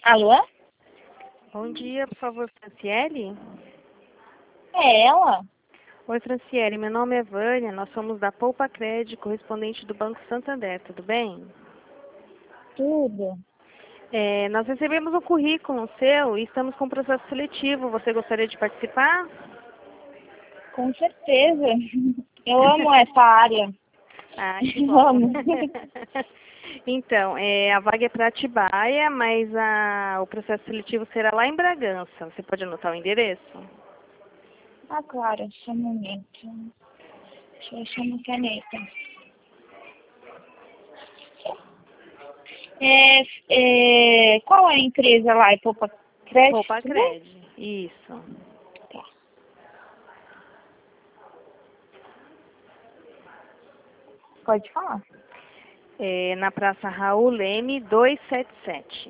Alô? Bom dia, por favor, Franciele? É ela? Oi, Franciele, meu nome é Vânia, nós somos da Poupa Cred, correspondente do Banco Santander, tudo bem? Tudo. Nós recebemos um currículo seu e estamos com um processo seletivo, você gostaria de participar? Com certeza. Eu amo essa área. Ah, que bom. Amo. Então, a vaga é para Atibaia, mas o processo seletivo será lá em Bragança. Você pode anotar o endereço? Ah, claro, só um momento. Deixa eu achar uma caneta. Qual é a empresa lá? É Poupa Cred? Poupa Também? Cred, isso. Tá. Pode falar. Na Praça Raul Leme, 277.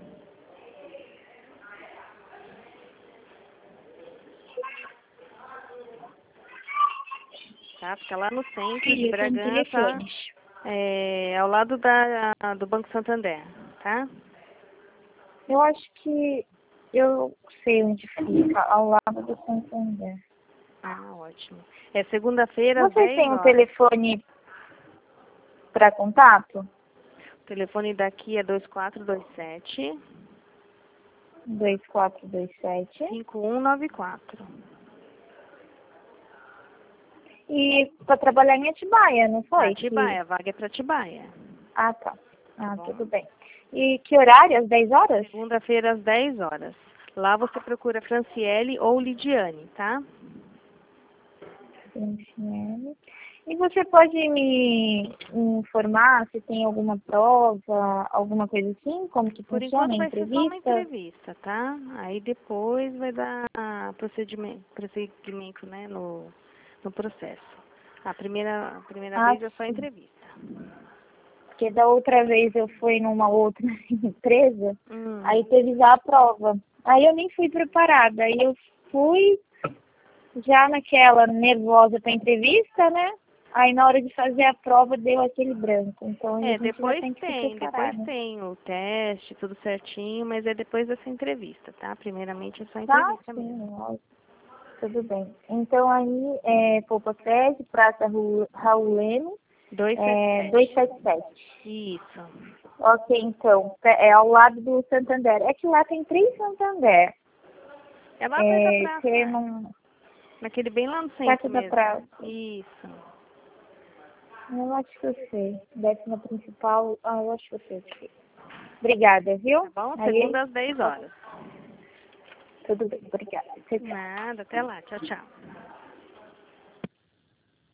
Tá? Fica lá no centro de Eu tenho Bragança, telefones. ao lado do Banco Santander, tá? Eu acho que eu sei onde fica, ao lado do Santander. Ah, ótimo. É segunda-feira às Vocês 10 têm um horas. telefone para contato? O telefone daqui é 2427 2427. 5194. E para trabalhar em Atibaia, não foi? Atibaia, a vaga é para Atibaia. Ah, tá. Tá Ah, bom? tudo bem. E que horário? Às 10 horas? Segunda-feira às 10 horas. Lá você procura Franciele ou Lidiane, tá? Sim. E você pode me informar se tem alguma prova, alguma coisa assim? Como que Por funciona enquanto a vai ser só uma entrevista? entrevista, tá? Aí depois vai dar prosseguimento, né, no processo. A primeira Ah, vez é só sim. entrevista. Porque da outra vez eu fui numa outra empresa, Hum. aí teve já a prova. Aí eu nem fui preparada. Aí eu fui já naquela nervosa para entrevista, né? Aí na hora de fazer a prova deu aquele branco. Então a gente já Depois tem que se tem, preparar, depois né? tem o teste, tudo certinho, mas é depois dessa entrevista, tá? Primeiramente é só Tá? entrevista mesmo. Sim, ó, tudo bem. Então aí é Poupa Cred, Praça Raul Leme, 277. 277. Isso. Ok, então, é ao lado do Santander. É que lá tem 3 Santander. É lá perto da Você praça, não... naquele bem lá no Perto centro da mesmo. praça. Isso. Eu acho que eu sei. Décima principal, eu acho que eu sei. Obrigada, viu? Tá bom? Aí, Segunda às 10 horas. tudo bem, obrigada. Tchau, tchau. Nada, até lá. Tchau, tchau.